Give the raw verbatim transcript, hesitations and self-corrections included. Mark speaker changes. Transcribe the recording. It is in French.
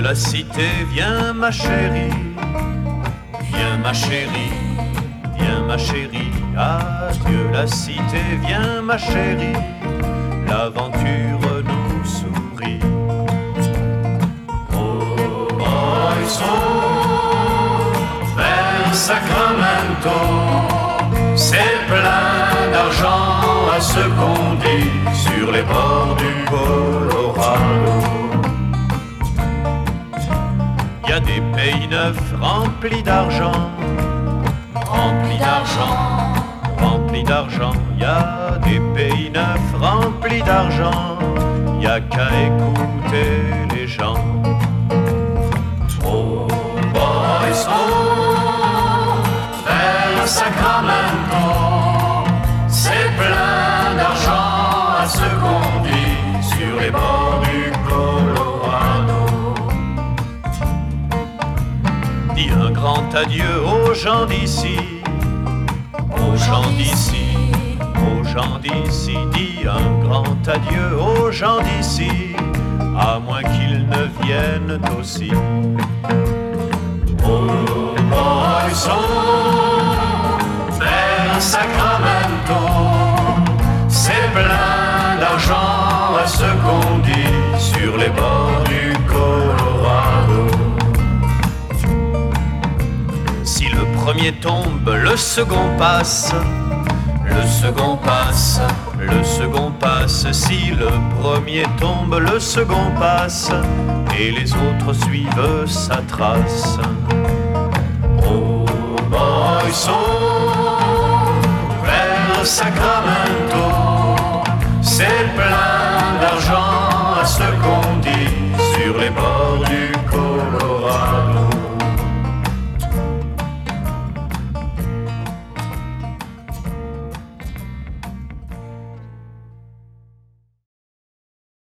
Speaker 1: la cité, viens ma chérie, viens ma chérie, viens ma chérie, adieu la cité, viens ma chérie, l'aventure nous sourit. Oh, horizon, vers Sacramento, c'est plein d'argent à ce qu'on dit sur les bords du Colorado. Y a des pays neufs remplis d'argent, remplis d'argent, remplis d'argent. Y a des pays neufs remplis d'argent, y a qu'à écouter les gens. Oh, boys, oh, vers Sacramento, c'est plein d'argent à ce qu'on dit sur les bords du Colorado. Dis un grand adieu aux gens d'ici, aux gens d'ici, aux gens d'ici. Dis un grand adieu aux gens d'ici, à moins qu'ils ne viennent aussi. Oh, boys, oh, vers Sacramento, c'est plein d'argent à ce qu'on dit sur les bords du Colorado. Si le premier tombe, le second passe, le second passe, le second passe. Si le premier tombe, le second passe, et les autres suivent sa trace. Oh, boys, oh, vers Sacramento,